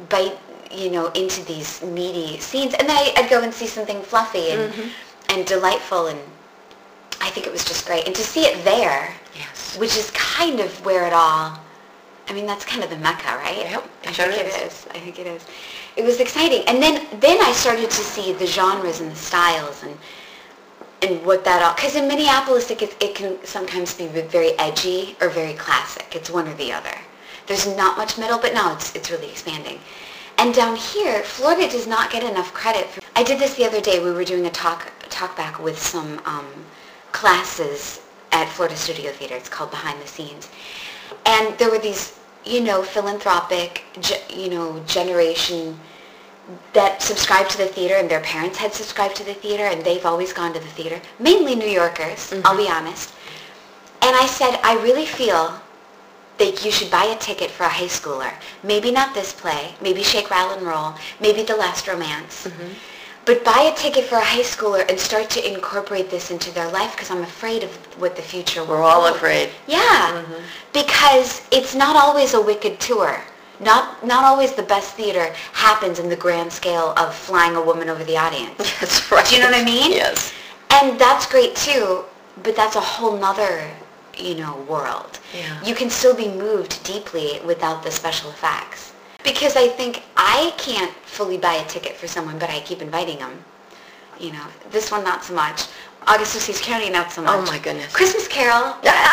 into these meaty scenes. And then I'd go and see something fluffy and delightful, and I think it was just great. And to see it there, which is kind of where it all, I mean, that's kind of the Mecca, right? Yep, I think it is. It was exciting. And then I started to see the genres and the styles and what that all, because in Minneapolis it can sometimes be very edgy or very classic. It's one or the other. There's not much middle, but now it's really expanding. And down here, Florida does not get enough credit. I did this the other day. We were doing a talk back with some classes at Florida Studio Theater. It's called Behind the Scenes. And there were these, philanthropic, generation that subscribed to the theater, and their parents had subscribed to the theater, and they've always gone to the theater. Mainly New Yorkers, I'll be honest. And I said, I really feel that you should buy a ticket for a high schooler. Maybe not this play, maybe Shake, Rattle, and Roll, maybe The Last Romance. But buy a ticket for a high schooler and start to incorporate this into their life, because I'm afraid of what the future will hold. We're all afraid. Yeah, because it's not always a wicked tour. Not always the best theater happens in the grand scale of flying a woman over the audience. That's right. Do you know what I mean? Yes. And that's great too, but that's a whole nother, world. Yeah. You can still be moved deeply without the special effects. Because I think I can't fully buy a ticket for someone, but I keep inviting them. This one not so much. August Osage County not so much. Oh my goodness. Christmas Carol.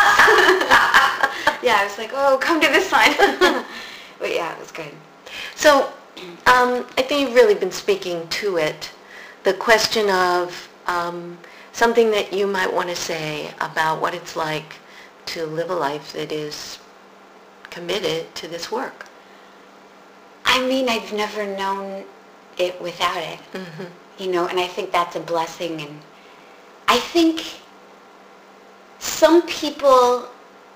Yes. Yeah, I was like, oh, come to this one. But yeah, it was good. So, I think you've really been speaking to it. The question of something that you might want to say about what it's like to live a life that is committed to this work. I mean, I've never known it without it. And I think that's a blessing. And I think some people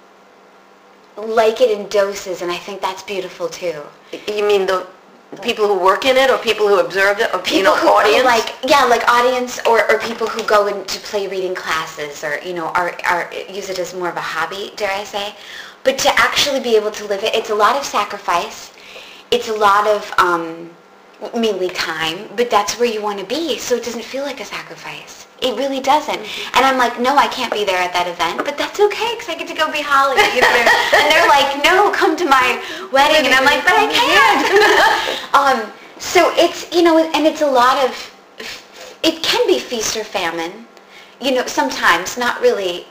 like it in doses, and I think that's beautiful too. You mean the people who work in it, or people who observe it, or people who audience? Like audience, or people who go into play reading classes, or are use it as more of a hobby, dare I say. But to actually be able to live it, it's a lot of sacrifice. It's a lot of mainly time, but that's where you want to be, so it doesn't feel like a sacrifice. It really doesn't. And I'm like, no, I can't be there at that event, but that's okay because I get to go be Holly. And they're like, no, come to my wedding. And I'm like, but I can't. So it's, you know, and it's a lot of, it can be feast or famine. You know, sometimes, not really,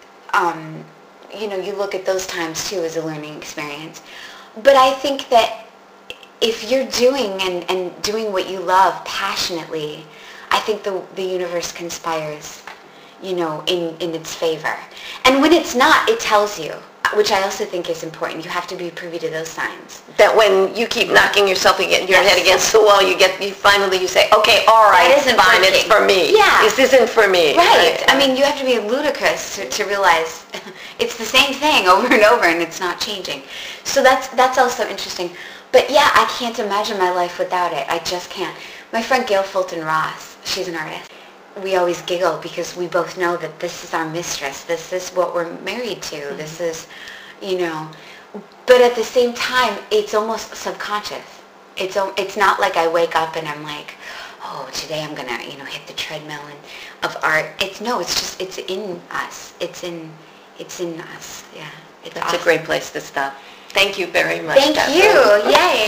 you know, you look at those times too as a learning experience. But I think that if you're doing and doing what you love passionately, I think the universe conspires, you know, in its favor. And when it's not, it tells you, which I also think is important. You have to be privy to those signs. That when you keep knocking yourself against your head against the wall, you finally say, okay, all right, That isn't fine, working. it's for me. Yeah. This isn't for me. Right. I mean, you have to be ludicrous to realize it's the same thing over and over, and it's not changing. So that's also interesting. But yeah, I can't imagine my life without it. I just can't. My friend Gail Fulton Ross, she's an artist. We always giggle because we both know that this is our mistress. This is what we're married to. Mm-hmm. This is, you know. But at the same time, it's almost subconscious. It's not like I wake up and I'm like, oh, today I'm gonna, you know, hit the treadmill of art. It's just it's in us. It's in us. Yeah. It's That's awesome. a great place to stop. Thank you very much. Thank Catherine. you. Yay.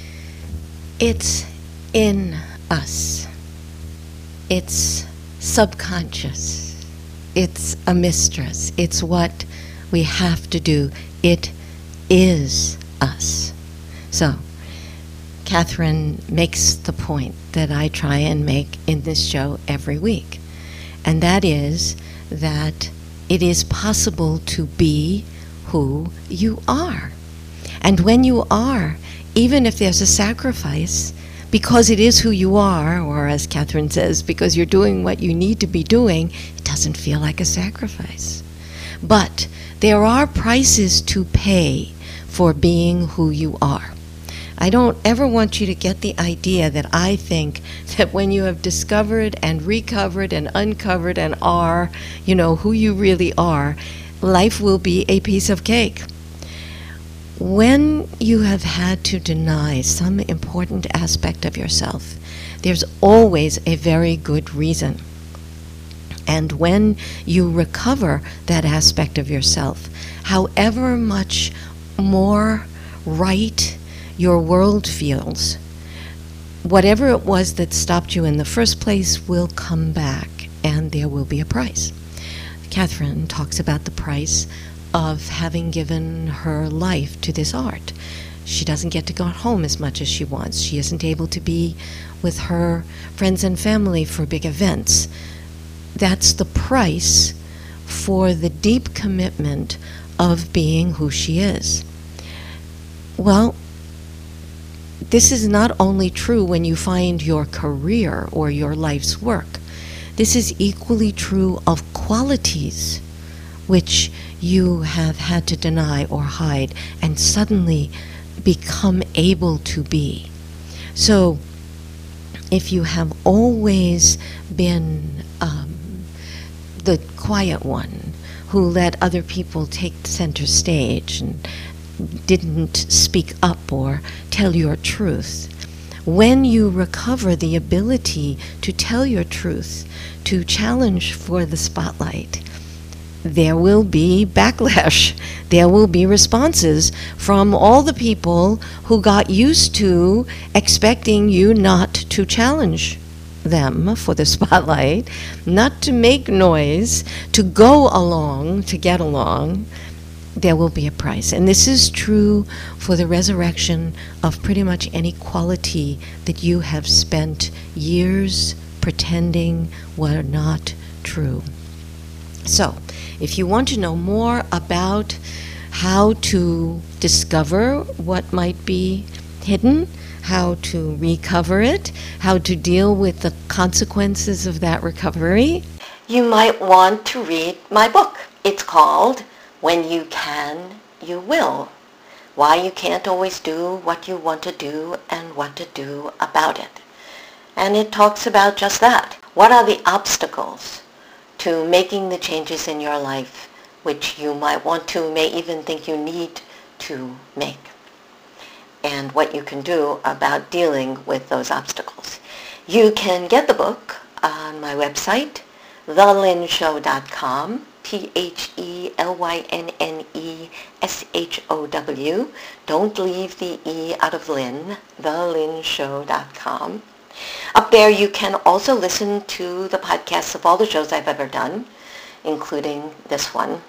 It's in us. It's subconscious. It's a mistress. It's what we have to do. It is us. So, Catherine makes the point that I try and make in this show every week, and that is that it is possible to be who you are. And when you are, even if there's a sacrifice, because it is who you are, or as Catherine says, because you're doing what you need to be doing, it doesn't feel like a sacrifice. But there are prices to pay for being who you are. I don't ever want you to get the idea that I think that when you have discovered and recovered and uncovered and are, you know, who you really are, life will be a piece of cake. When you have had to deny some important aspect of yourself, there's always a very good reason. And when you recover that aspect of yourself, however much more right your world feels, whatever it was that stopped you in the first place will come back, and there will be a price. Catherine talks about the price of having given her life to this art. She doesn't get to go home as much as she wants. She isn't able to be with her friends and family for big events. That's the price for the deep commitment of being who she is. Well, this is not only true when you find your career or your life's work. This is equally true of qualities which you have had to deny or hide and suddenly become able to be. So if you have always been the quiet one who let other people take center stage and didn't speak up or tell your truth, when you recover the ability to tell your truth, to challenge for the spotlight, there will be backlash. There will be responses from all the people who got used to expecting you not to challenge them for the spotlight, not to make noise, to go along, to get along. There will be a price. And this is true for the resurrection of pretty much any quality that you have spent years pretending were not true. So, if you want to know more about how to discover what might be hidden, how to recover it, how to deal with the consequences of that recovery, you might want to read my book. It's called When You Can, You Will. Why you can't always do what you want to do and what to do about it. And it talks about just that. What are the obstacles to making the changes in your life which you might want to, may even think you need to make? and what you can do about dealing with those obstacles. You can get the book on my website, thelynshow.com, TheLynneshow. Don't leave the E out of Lynn, thelynshow.com. Up there you can also listen to the podcasts of all the shows I've ever done, including this one.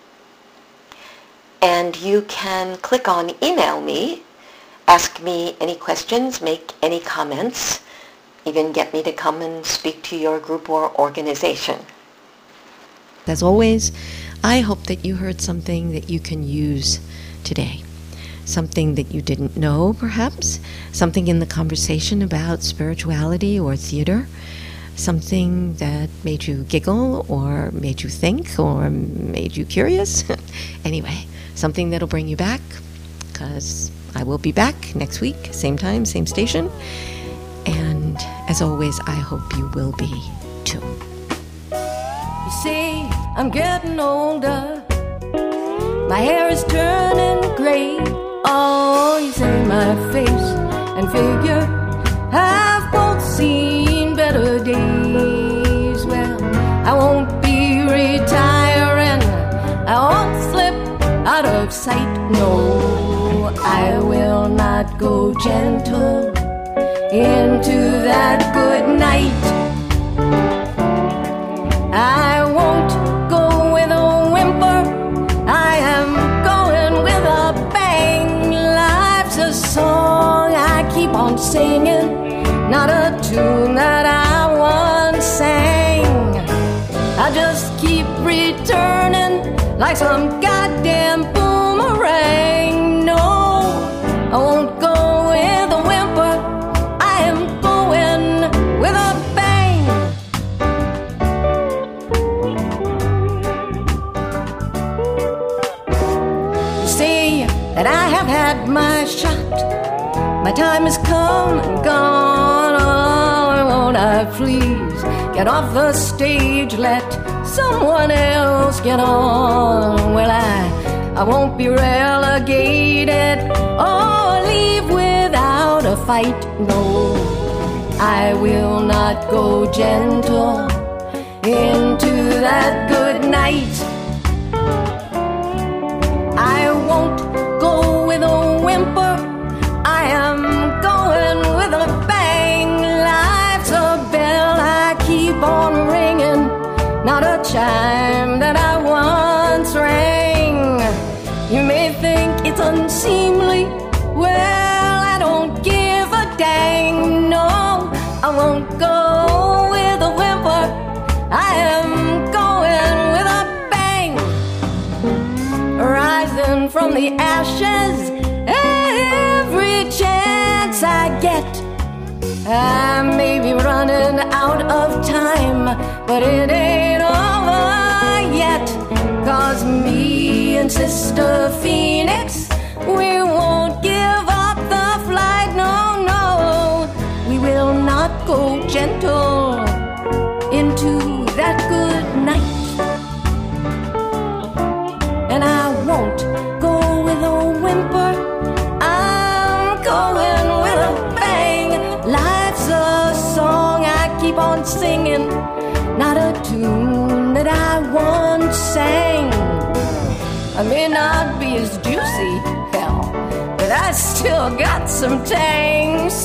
And you can click on Email Me, ask me any questions, make any comments, even get me to come and speak to your group or organization. As always, I hope that you heard something that you can use today. Something that you didn't know, perhaps. Something in the conversation about spirituality or theater. Something that made you giggle or made you think or made you curious. Anyway, something that'll bring you back, because I will be back next week, same time, same station. And as always, I hope you will be too. You see, I'm getting older. My hair is turning gray. Oh, you see, my face and figure have both seen better days. Well, I won't be retiring. I won't slip out of sight. No, I will not go gentle into that good night. I won't go with a whimper. I am going with a bang. Life's a song I keep on singing, not a tune that I once sang. I just keep returning like some goddamn boomerang. No, I won't go with a whimper. I am going with a bang. You see that I have had my shot. My time has come and gone. Oh, won't I please get off the stage, let someone else get on? Well, I won't be relegated or leave without a fight. No, I will not go gentle into that good night. I won't go with a whimper. I am going with a bang. Life's a bell I keep on ringing, not a chime that I once rang. You may think it's unseemly. Well, I don't give a dang. No, I won't go with a whimper. I am going with a bang. Rising from the ashes every chance I get. I may be running out of time, but it ain't over yet. 'Cause me and Sister Phoenix, we won't give up the flight. No, no, we will not go gentle into that good night. And I won't go with a whimper. I'm going with a bang. Life's a song I keep on singing, not a tune that I once sang. I may not be as juicy, hell, but I still got some tang.